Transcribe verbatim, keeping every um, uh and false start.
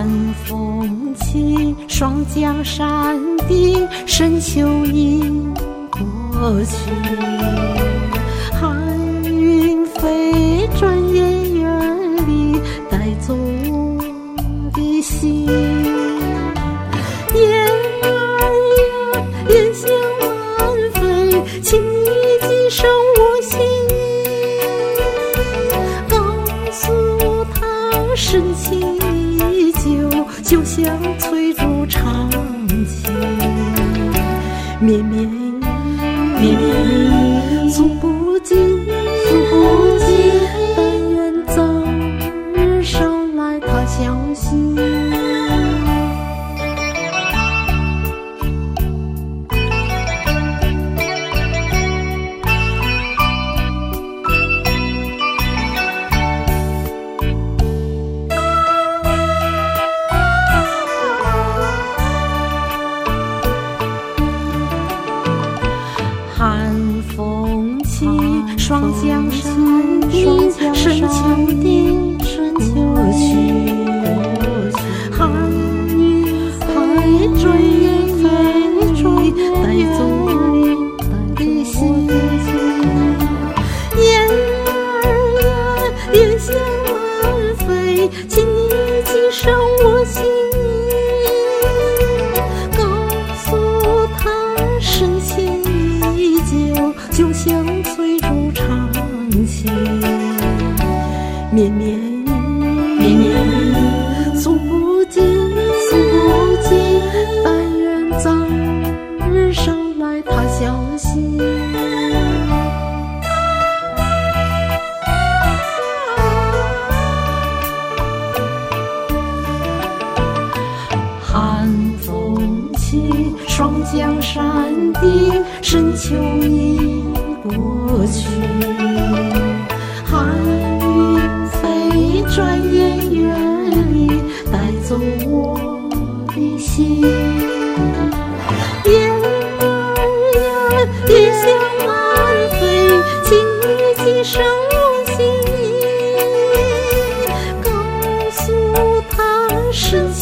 寒风起，霜降山顶，深秋已过去。寒云飞，转眼远离，带走我的心。雁儿呀，雁向南飞，请你寄上我心意，告诉他深情依旧，就像翠竹长青。绵绵绵绵诉不尽，诉不尽，但愿早日捎来他消息。寒风起，霜降山顶，深秋的深秋去。寒云飞，转眼远离，带走我的心。雁儿呀，雁向南飞，请你寄上我心意，告诉他深情就像翠竹长青。绵绵绵绵诉不尽，诉不尽，但愿早日捎来他消息。寒风起，霜降山顶，深秋已过去。寒云飞，转眼远离，带走我的心。雁儿呀，雁向南飞，请你寄上我心意，告诉他深情